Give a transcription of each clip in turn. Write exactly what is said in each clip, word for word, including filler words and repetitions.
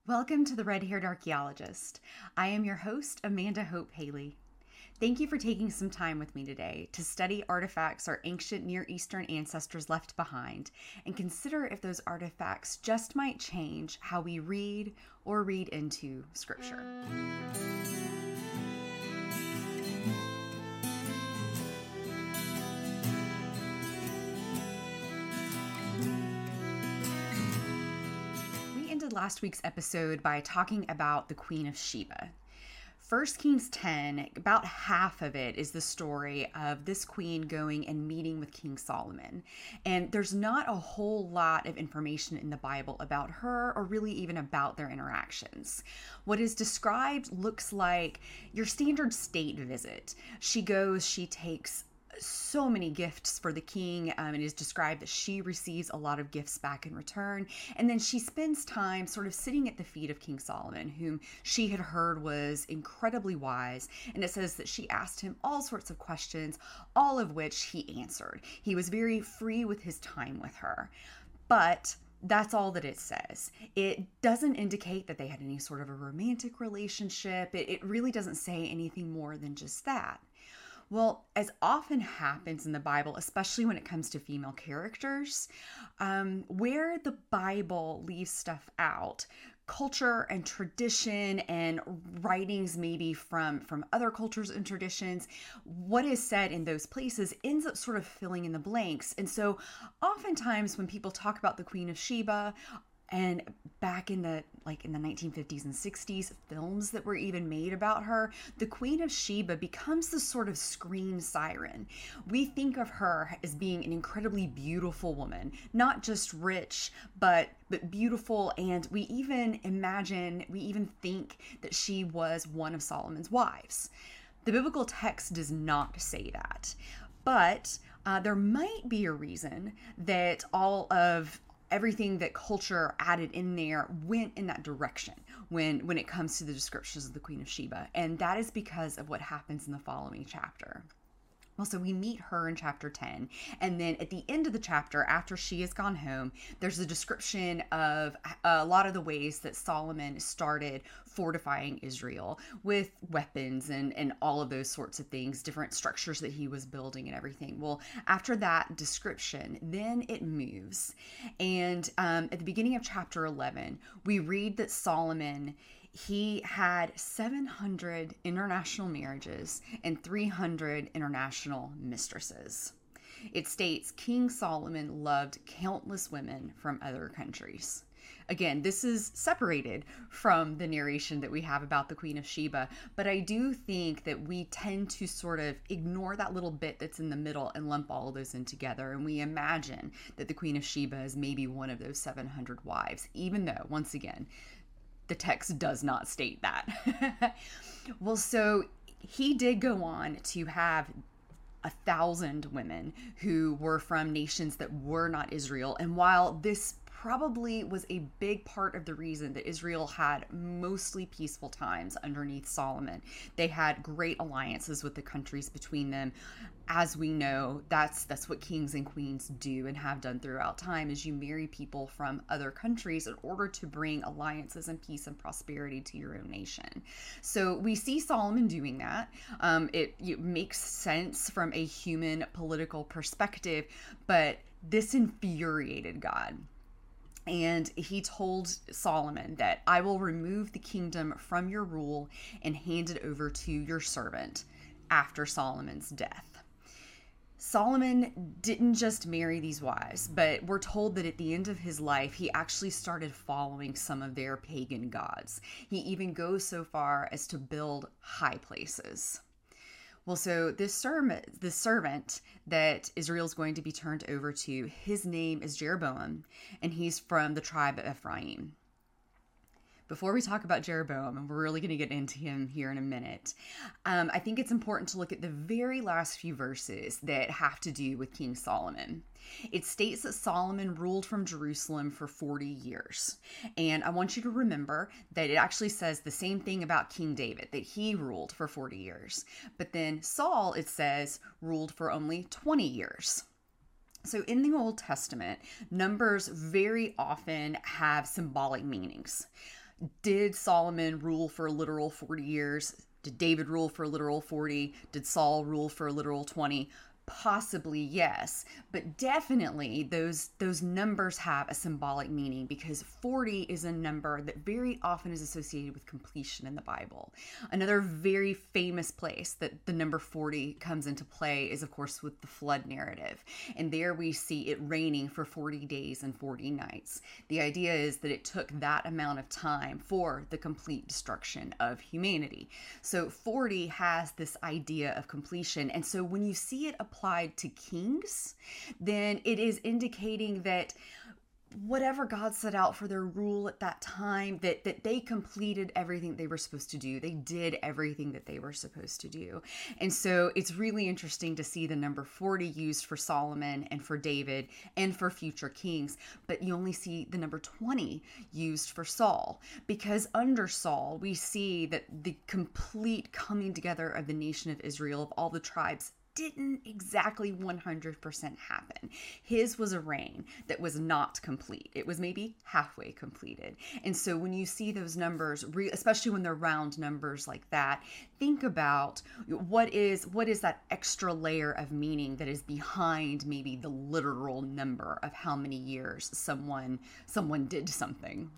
Welcome to the Red Haired Archaeologist. I am your host, Amanda Hope Haley. Thank you for taking some time with me today to study artifacts our ancient Near Eastern ancestors left behind and consider if those artifacts just might change how we read or read into Scripture. Last week's episode by talking about the Queen of Sheba. First Kings ten, about half of it is the story of this queen going and meeting with King Solomon. And there's not a whole lot of information in the Bible about her or really even about their interactions. What is described looks like your standard state visit. She goes, she takes so many gifts for the king. Um, it is described that she receives a lot of gifts back in return. And then she spends time sort of sitting at the feet of King Solomon, whom she had heard was incredibly wise. And it says that she asked him all sorts of questions, all of which he answered. He was very free with his time with her. But that's all that it says. It doesn't indicate that they had any sort of a romantic relationship. It, it really doesn't say anything more than just that. Well, as often happens in the Bible, especially when it comes to female characters, um, where the Bible leaves stuff out, culture and tradition and writings maybe from, from other cultures and traditions, what is said in those places ends up sort of filling in the blanks. And so oftentimes when people talk about the Queen of Sheba, and back in the like in the nineteen fifties and sixties, films that were even made about her, the Queen of Sheba becomes this sort of screen siren. We think of her as being an incredibly beautiful woman, not just rich, but but beautiful, and we even imagine, we even think that she was one of Solomon's wives. The biblical text does not say that, but uh, there might be a reason that all of everything that culture added in there went in that direction when, when it comes to the descriptions of the Queen of Sheba. And that is because of what happens in the following chapter. Well, so we meet her in chapter ten, and then at the end of the chapter, after she has gone home, there's a description of a lot of the ways that Solomon started fortifying Israel with weapons and, and all of those sorts of things, different structures that he was building and everything. Well, after that description, then it moves. And um, at the beginning of chapter eleven, we read that Solomon, he had seven hundred international marriages and three hundred international mistresses. It states King Solomon loved countless women from other countries. Again, this is separated from the narration that we have about the Queen of Sheba, but I do think that we tend to sort of ignore that little bit that's in the middle and lump all of those in together, and we imagine that the Queen of Sheba is maybe one of those seven hundred wives, even though, once again, the text does not state that. Well, so he did go on to have a thousand women who were from nations that were not Israel. And while this probably was a big part of the reason that Israel had mostly peaceful times underneath Solomon, they had great alliances with the countries between them. As we know, that's that's what kings and queens do and have done throughout time, is you marry people from other countries in order to bring alliances and peace and prosperity to your own nation. So we see Solomon doing that. Um, it, it makes sense from a human political perspective, but this infuriated God. And he told Solomon that I will remove the kingdom from your rule and hand it over to your servant after Solomon's death. Solomon didn't just marry these wives, but we're told that at the end of his life, he actually started following some of their pagan gods. He even goes so far as to build high places. Well, so this servant, this servant that Israel's going to be turned over to, his name is Jeroboam, and he's from the tribe of Ephraim. Before we talk about Jeroboam, and we're really going to get into him here in a minute, um, I think it's important to look at the very last few verses that have to do with King Solomon. It states that Solomon ruled from Jerusalem for forty years. And I want you to remember that it actually says the same thing about King David, that he ruled for forty years. But then Saul, it says, ruled for only twenty years. So in the Old Testament, numbers very often have symbolic meanings. Did Solomon rule for a literal forty years? Did David rule for a literal forty? Did Saul rule for a literal twenty? Possibly yes, but definitely those those numbers have a symbolic meaning, because forty is a number that very often is associated with completion in the Bible. Another very famous place that the number forty comes into play is, of course, with the flood narrative. And there we see it raining for forty days and forty nights. The idea is that it took that amount of time for the complete destruction of humanity. So forty has this idea of completion. And so when you see it applied applied to kings, then it is indicating that whatever God set out for their rule at that time, that that they completed everything they were supposed to do. They did everything that they were supposed to do. And so it's really interesting to see the number forty used for Solomon and for David and for future kings, but you only see the number twenty used for Saul, because under Saul, we see that the complete coming together of the nation of Israel, of all the tribes, didn't exactly one hundred percent happen. His was a reign that was not complete. It was maybe halfway completed. And so when you see those numbers, especially when they're round numbers like that, think about what is what is that extra layer of meaning that is behind maybe the literal number of how many years someone someone did something.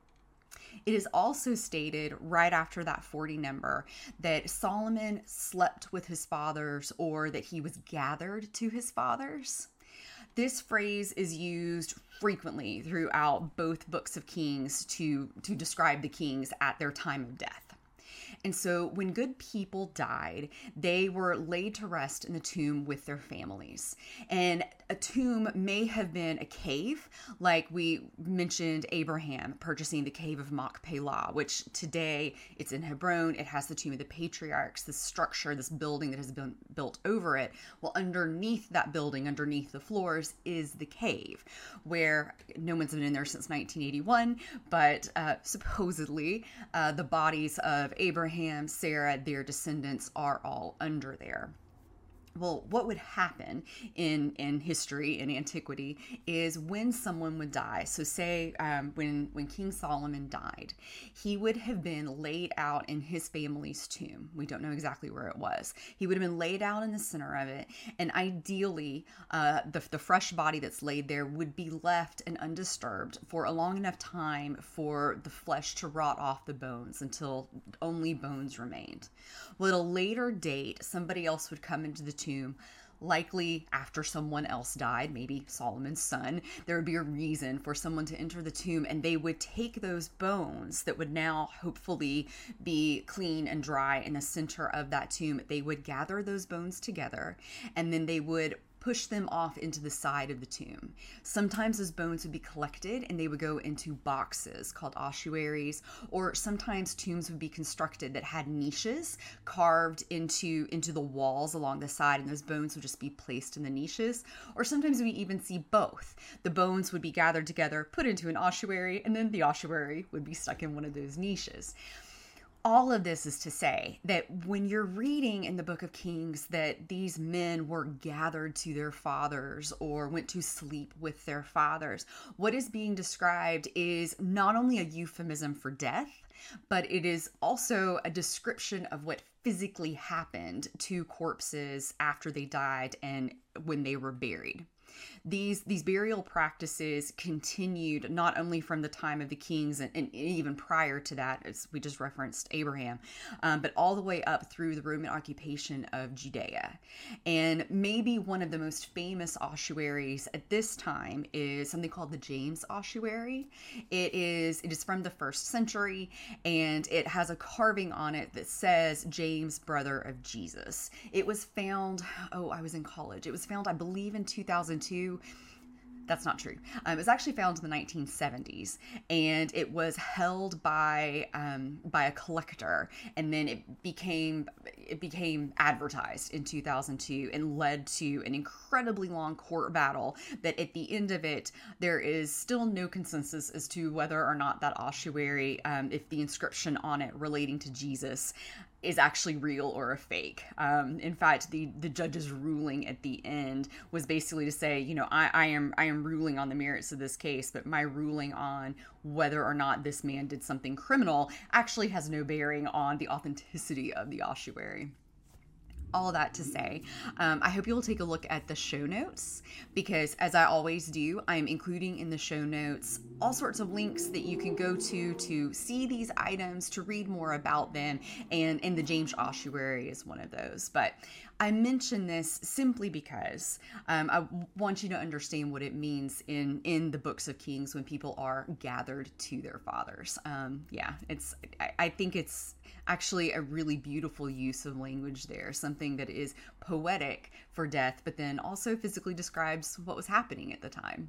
It is also stated right after that forty number that Solomon slept with his fathers, or that he was gathered to his fathers. This phrase is used frequently throughout both books of Kings to, to describe the kings at their time of death. And so when good people died, they were laid to rest in the tomb with their families. And a tomb may have been a cave, like we mentioned Abraham purchasing the cave of Machpelah, which today it's in Hebron. It has the tomb of the patriarchs, this structure, this building that has been built over it. Well, underneath that building, underneath the floors, is the cave, where no one's been in there since nineteen eighty-one, but uh, supposedly uh, the bodies of Abraham, Sarah, their descendants are all under there. Well, what would happen in, in history, in antiquity, is when someone would die. So say um, when, when King Solomon died, he would have been laid out in his family's tomb. We don't know exactly where it was. He would have been laid out in the center of it. And ideally, uh, the, the fresh body that's laid there would be left and undisturbed for a long enough time for the flesh to rot off the bones until only bones remained. Well, at a later date, somebody else would come into the tomb, likely after someone else died, maybe Solomon's son. There would be a reason for someone to enter the tomb, and they would take those bones that would now hopefully be clean and dry in the center of that tomb. They would gather those bones together, and then they would push them off into the side of the tomb. Sometimes those bones would be collected and they would go into boxes called ossuaries, or sometimes tombs would be constructed that had niches carved into, into the walls along the side, and those bones would just be placed in the niches. Or sometimes we even see both. The bones would be gathered together, put into an ossuary, and then the ossuary would be stuck in one of those niches. All of this is to say that when you're reading in the book of Kings that these men were gathered to their fathers or went to sleep with their fathers, what is being described is not only a euphemism for death, but it is also a description of what physically happened to corpses after they died and when they were buried. These these burial practices continued not only from the time of the kings and, and even prior to that, as we just referenced Abraham, um, but all the way up through the Roman occupation of Judea. And maybe one of the most famous ossuaries at this time is something called the James Ossuary. It is it is from the first century, and it has a carving on it that says James, brother of Jesus. It was found, oh, I was in college. It was found, I believe, in two thousand two. That's not true. Um, it was actually found in the nineteen seventies, and it was held by um, by a collector, and then it became it became advertised in two thousand two and led to an incredibly long court battle that at the end of it, there is still no consensus as to whether or not that ossuary, um, if the inscription on it relating to Jesus is actually real or a fake. Um, in fact, the the judge's ruling at the end was basically to say, you know, I, I am I am ruling on the merits of this case, but my ruling on whether or not this man did something criminal actually has no bearing on the authenticity of the ossuary. All that to say, um, I hope you'll take a look at the show notes, because as I always do, I'm including in the show notes all sorts of links that you can go to to see these items, to read more about them, and, and the James Ossuary is one of those. But I mention this simply because um, I want you to understand what it means in, in the books of Kings when people are gathered to their fathers. Um, yeah, it's I, I think it's actually a really beautiful use of language there, something that is poetic for death, but then also physically describes what was happening at the time.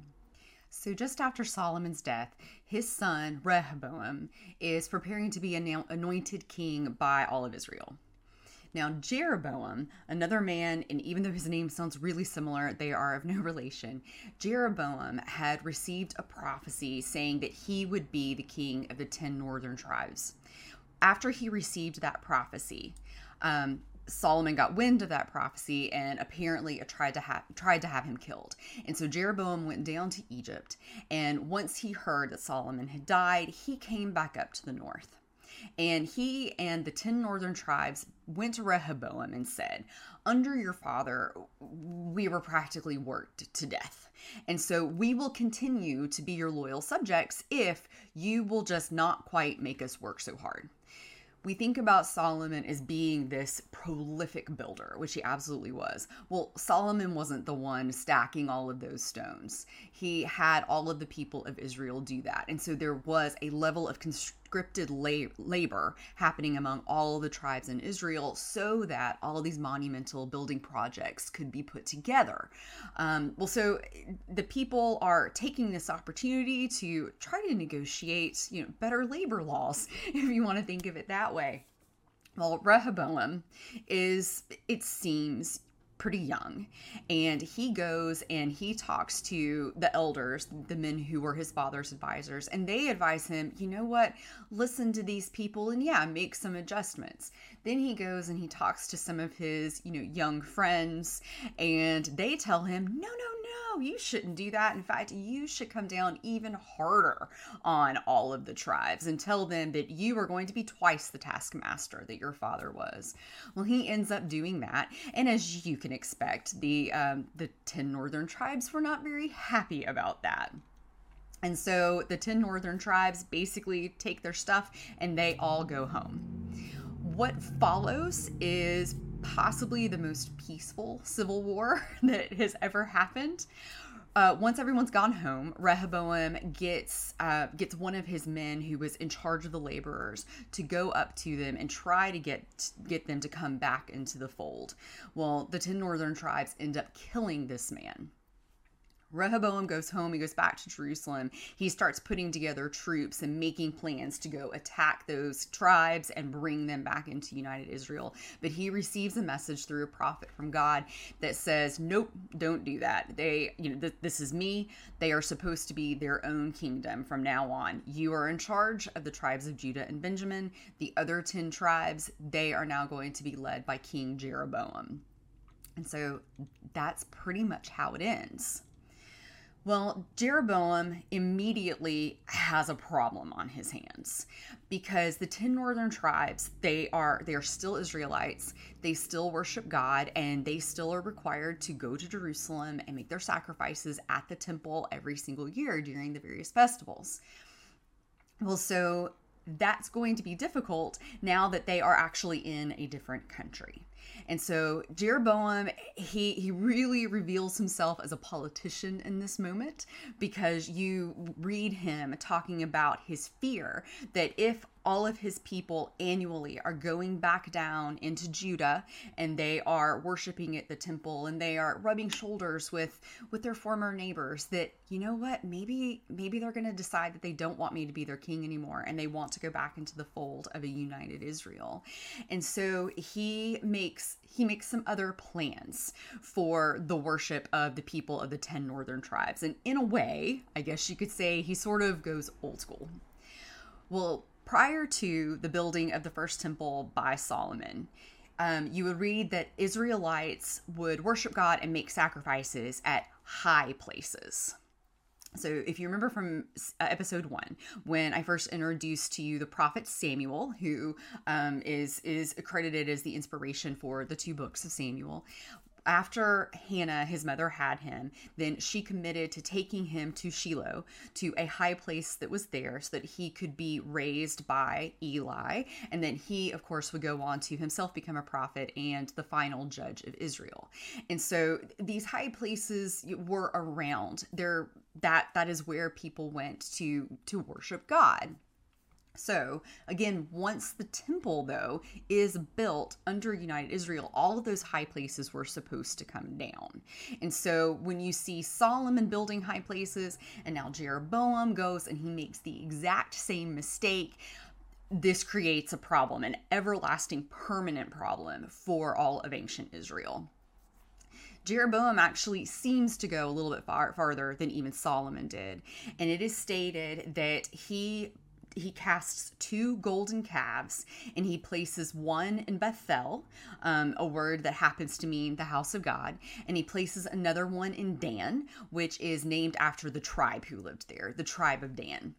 So just after Solomon's death, his son Rehoboam is preparing to be anointed king by all of Israel. Now, Jeroboam, another man, and even though his name sounds really similar, they are of no relation. Jeroboam had received a prophecy saying that he would be the king of the ten northern tribes. After he received that prophecy, um, Solomon got wind of that prophecy and apparently tried to have tried to have him killed. And so Jeroboam went down to Egypt, and once he heard that Solomon had died, he came back up to the north. And he and the ten northern tribes went to Rehoboam and said, under your father, we were practically worked to death. And so we will continue to be your loyal subjects if you will just not quite make us work so hard. We think about Solomon as being this prolific builder, which he absolutely was. Well, Solomon wasn't the one stacking all of those stones. He had all of the people of Israel do that. And so there was a level of conscripted labor happening among all of the tribes in Israel so that all of these monumental building projects could be put together. Um, well, so the people are taking this opportunity to try to negotiate, you know, better labor laws, if you want to think of it that way. Well, Rehoboam is, it seems, pretty young, and he goes and he talks to the elders, the men who were his father's advisors, and they advise him, you know what, listen to these people and yeah, make some adjustments. Then he goes and he talks to some of his, you know, young friends, and they tell him, no, no, no, you shouldn't do that. In fact, you should come down even harder on all of the tribes and tell them that you are going to be twice the taskmaster that your father was. Well, he ends up doing that, and as you can expect, the um, the ten northern tribes were not very happy about that. And so the ten northern tribes basically take their stuff and they all go home. What follows is possibly the most peaceful civil war that has ever happened. Uh, once everyone's gone home, Rehoboam gets uh, gets one of his men who was in charge of the laborers to go up to them and try to get get them to come back into the fold. Well, the ten northern tribes end up killing this man. Rehoboam goes home, he goes back to Jerusalem, he starts putting together troops and making plans to go attack those tribes and bring them back into United Israel. But he receives a message through a prophet from God that says, nope, don't do that. They, you know, th- this is me. They are supposed to be their own kingdom from now on. You are in charge of the tribes of Judah and Benjamin. The other ten tribes, they are now going to be led by King Jeroboam. And so that's pretty much how it ends. Well, Jeroboam immediately has a problem on his hands because the ten northern tribes, they are they are still Israelites. They still worship God, and they still are required to go to Jerusalem and make their sacrifices at the temple every single year during the various festivals. Well, so that's going to be difficult now that they are actually in a different country. And so Jeroboam, he he really reveals himself as a politician in this moment, because you read him talking about his fear that if all of his people annually are going back down into Judah and they are worshiping at the temple and they are rubbing shoulders with with their former neighbors, that, you know what, maybe maybe they're going to decide that they don't want me to be their king anymore and they want to go back into the fold of a united Israel. And so he makes he makes some other plans for the worship of the people of the ten northern tribes. And in a way, I guess you could say, he sort of goes old school. Well, Prior to the building of the first temple by Solomon, um, you would read that Israelites would worship God and make sacrifices at high places. So if you remember from uh, episode one, when I first introduced to you the prophet Samuel, who um, is is accredited as the inspiration for the two books of Samuel, after Hannah, his mother, had him, then she committed to taking him to Shiloh, to a high place that was there so that he could be raised by Eli. And then he, of course, would go on to himself become a prophet and the final judge of Israel. And so these high places were around there. That that is where people went to to worship God. So again, once the temple, though, is built under United Israel, all of those high places were supposed to come down. And so when you see Solomon building high places and now Jeroboam goes and he makes the exact same mistake, this creates a problem, an everlasting permanent problem for all of ancient Israel. Jeroboam actually seems to go a little bit far farther than even Solomon did. And it is stated that he he casts two golden calves and he places one in Bethel, um, a word that happens to mean the house of God. And he places another one in Dan, which is named after the tribe who lived there, the tribe of Dan.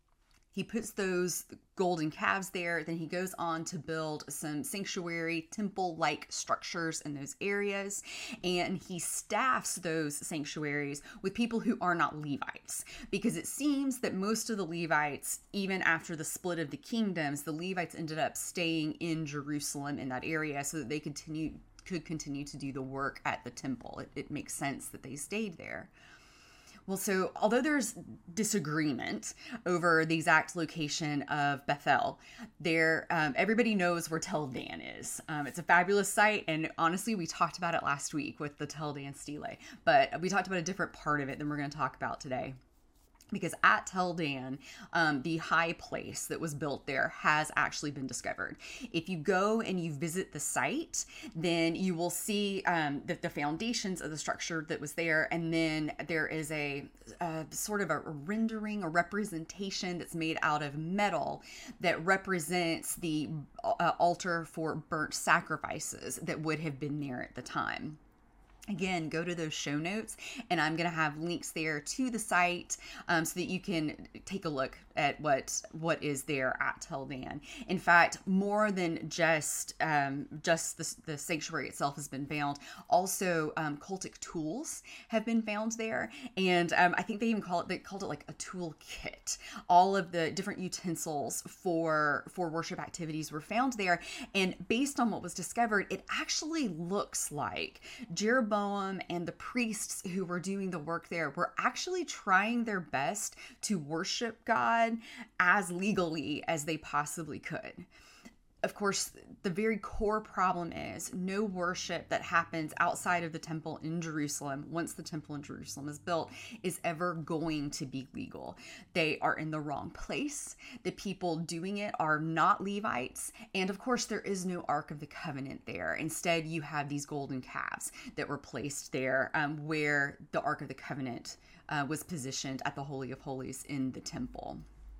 He puts those golden calves there. Then he goes on to build some sanctuary, temple-like structures in those areas. And he staffs those sanctuaries with people who are not Levites. Because it seems that most of the Levites, even after the split of the kingdoms, the Levites ended up staying in Jerusalem in that area so that they continue, could continue to do the work at the temple. It, it makes sense that they stayed there. Well, so although there's disagreement over the exact location of Bethel, there um, everybody knows where Tel Dan is. Um, it's a fabulous site, and honestly, we talked about it last week with the Tel Dan stele, but we talked about a different part of it than we're going to talk about today. Because at Tel Dan, um, the high place that was built there has actually been discovered. If you go and you visit the site, then you will see um, the, the foundations of the structure that was there. And then there is a, a sort of a rendering, a representation that's made out of metal that represents the uh, altar for burnt sacrifices that would have been there at the time. Again, go to those show notes, and I'm going to have links there to the site um, so that you can take a look at what what is there at Tel Dan. In fact, more than just um, just the, the sanctuary itself has been found. Also, um, cultic tools have been found there, and um, I think they even call it they called it like a tool kit. All of the different utensils for for worship activities were found there, and based on what was discovered, it actually looks like Jeroboam and the priests who were doing the work there were actually trying their best to worship God as legally as they possibly could. Of course, the very core problem is no worship that happens outside of the temple in Jerusalem, once the temple in Jerusalem is built, is ever going to be legal. They are in the wrong place. The people doing it are not Levites. And of course, there is no Ark of the Covenant there. Instead, you have these golden calves that were placed there um, where the Ark of the Covenant uh, was positioned at the Holy of Holies in the temple.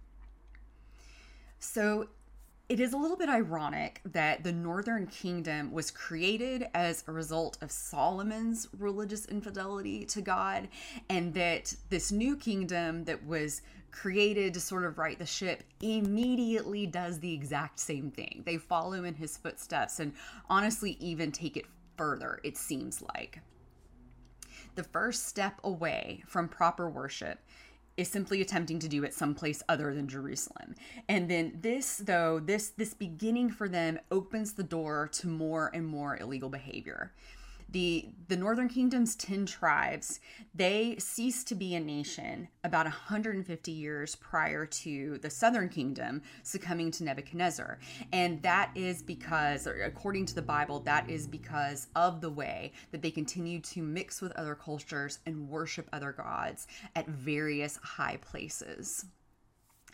So it is a little bit ironic that the Northern Kingdom was created as a result of Solomon's religious infidelity to God, and that this new kingdom that was created to sort of right the ship immediately does the exact same thing. They follow in his footsteps and honestly even take it further, it seems like. The first step away from proper worship is simply attempting to do it someplace other than Jerusalem. And then this, though, this this beginning for them opens the door to more and more illegal behavior. The, the Northern Kingdom's ten tribes, they ceased to be a nation about one hundred fifty years prior to the Southern Kingdom succumbing to Nebuchadnezzar. And that is because, or according to the Bible, that is because of the way that they continued to mix with other cultures and worship other gods at various high places.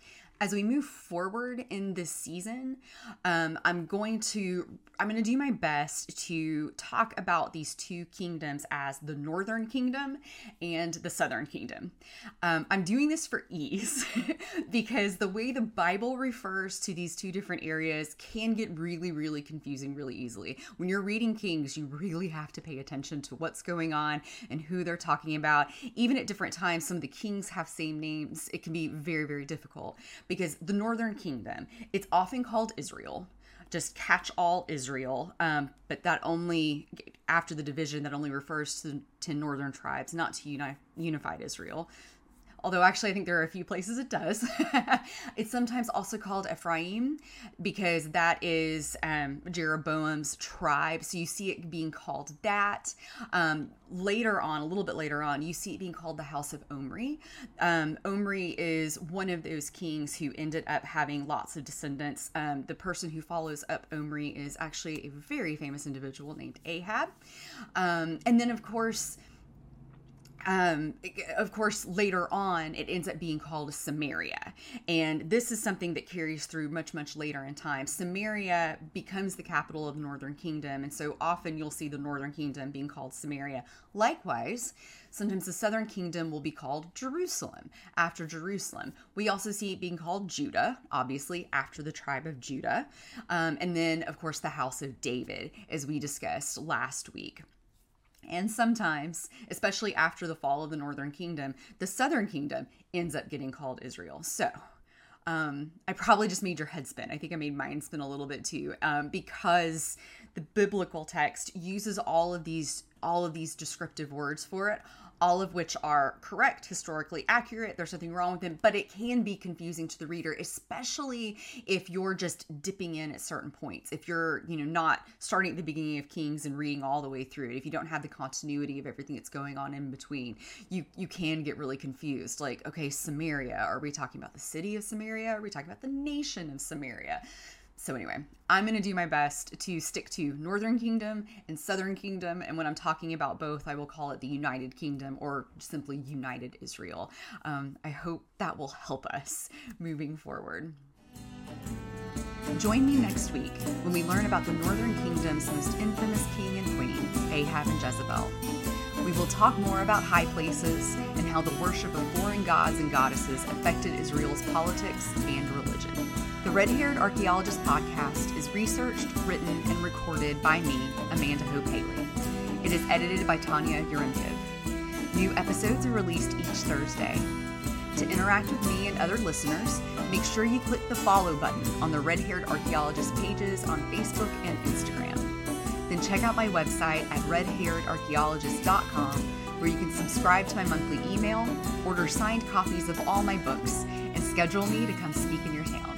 As we move forward in this season, um, I'm going to I'm going to do my best to talk about these two kingdoms as the Northern Kingdom and the Southern Kingdom. Um, I'm doing this for ease because the way the Bible refers to these two different areas can get really, really confusing really easily. When you're reading Kings, you really have to pay attention to what's going on and who they're talking about. Even at different times, some of the kings have same names. It can be very, very difficult because the Northern Kingdom, it's often called Israel. Just catch all Israel, um, but that only, after the division, that only refers to, to northern tribes, not to uni- unified Israel. Although actually I think there are a few places it does. It's sometimes also called Ephraim because that is um, Jeroboam's tribe. So you see it being called that. Um, later on, a little bit later on, you see it being called the House of Omri. Um, Omri is one of those kings who ended up having lots of descendants. Um, the person who follows up Omri is actually a very famous individual named Ahab. Um, and then of course, Um, of course, later on, it ends up being called Samaria. And this is something that carries through much, much later in time. Samaria becomes the capital of the Northern Kingdom. And so often you'll see the Northern Kingdom being called Samaria. Likewise, sometimes the Southern Kingdom will be called Jerusalem, after Jerusalem. We also see it being called Judah, obviously, after the tribe of Judah. Um, and then, of course, the House of David, as we discussed last week. And sometimes, especially after the fall of the Northern Kingdom, the Southern Kingdom ends up getting called Israel. So um, I probably just made your head spin. I think I made mine spin a little bit too, um, because the biblical text uses all of these all of these descriptive words for it, all of which are correct, historically accurate. There's nothing wrong with them, but it can be confusing to the reader, especially if you're just dipping in at certain points. If you're, you know, not starting at the beginning of Kings and reading all the way through it, if you don't have the continuity of everything that's going on in between, you, you can get really confused. Like, okay, Samaria, are we talking about the city of Samaria? Are we talking about the nation of Samaria? So anyway, I'm going to do my best to stick to Northern Kingdom and Southern Kingdom. And when I'm talking about both, I will call it the United Kingdom or simply United Israel. Um, I hope that will help us moving forward. Join me next week when we learn about the Northern Kingdom's most infamous king and queen, Ahab and Jezebel. We will talk more about high places and how the worship of foreign gods and goddesses affected Israel's politics and religion. The Red-Haired Archaeologist podcast is researched, written, and recorded by me, Amanda Hope Haley. It is edited by Tanya Uremkiv. New episodes are released each Thursday. To interact with me and other listeners, make sure you click the follow button on the Red-Haired Archaeologist pages on Facebook and Instagram. Then check out my website at red haired archaeologist dot com, where you can subscribe to my monthly email, order signed copies of all my books, and schedule me to come speak in your town.